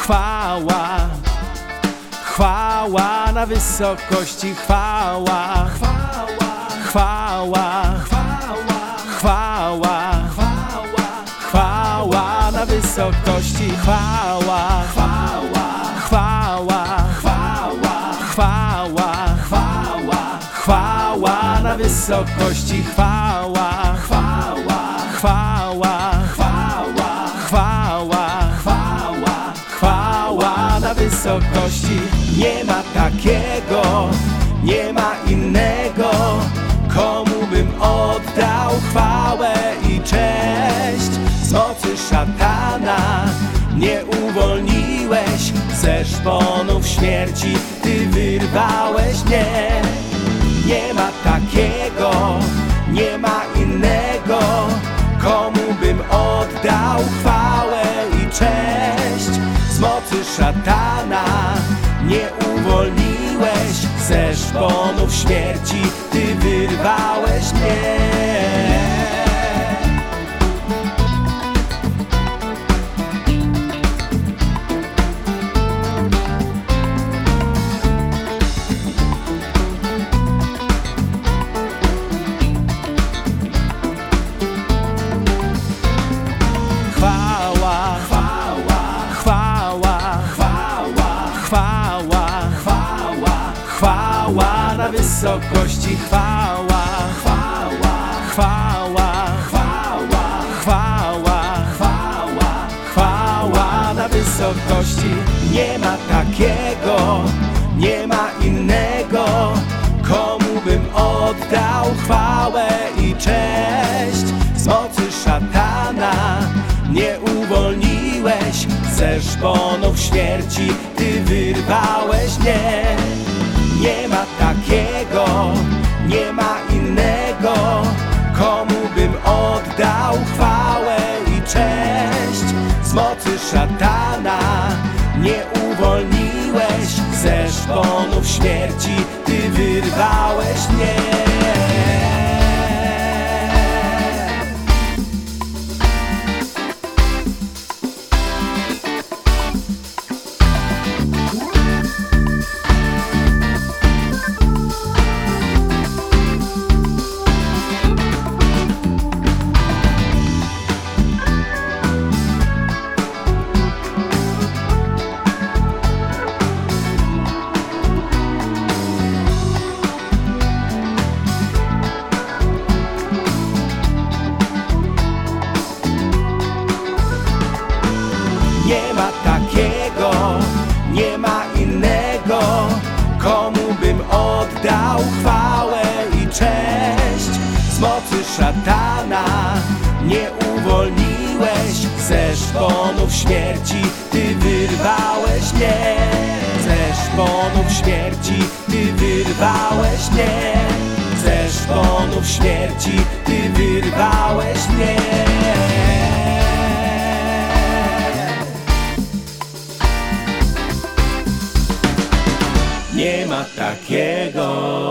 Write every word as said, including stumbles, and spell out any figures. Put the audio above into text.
Chwała, chwała na wysokości, chwała, chwała, chwała, chwała na wysokości, chwała, chwała, chwała, chwała na wysokości, chwała, chwała, chwała, chwała na wysokości. Nie ma takiego, nie ma innego, komu bym oddał chwałę i cześć. Z mocy szatana mnie uwolniłeś, ze szponów śmierci Ty wyrwałeś mnie. Nie ma takiego, nie ma innego, komu bym oddał chwałę i cześć. Z mocy szatana mnie uwolniłeś, ze szponów śmierci Ty wyrwałeś mnie. Chwała na wysokości, chwała, chwała, chwała, chwała, chwała, chwała na wysokości. Nie ma takiego, nie ma innego, komu bym oddał chwałę i cześć. Z mocy szatana mnie uwolniłeś, ze szponów śmierci Ty wyrwałeś mnie. Nie ma takiego, nie ma innego, komu bym oddał chwałę i cześć. Z mocy szatana mnie uwolniłeś, ze szponów śmierci Ty wyrwałeś mnie. Nie ma takiego, nie ma innego, komu bym oddał chwałę i cześć. Z mocy szatana mnie uwolniłeś, ze szponów śmierci Ty wyrwałeś mnie. Ze szponów śmierci Ty wyrwałeś mnie. Ze szponów śmierci Ty wyrwałeś mnie. Nie ma takiego.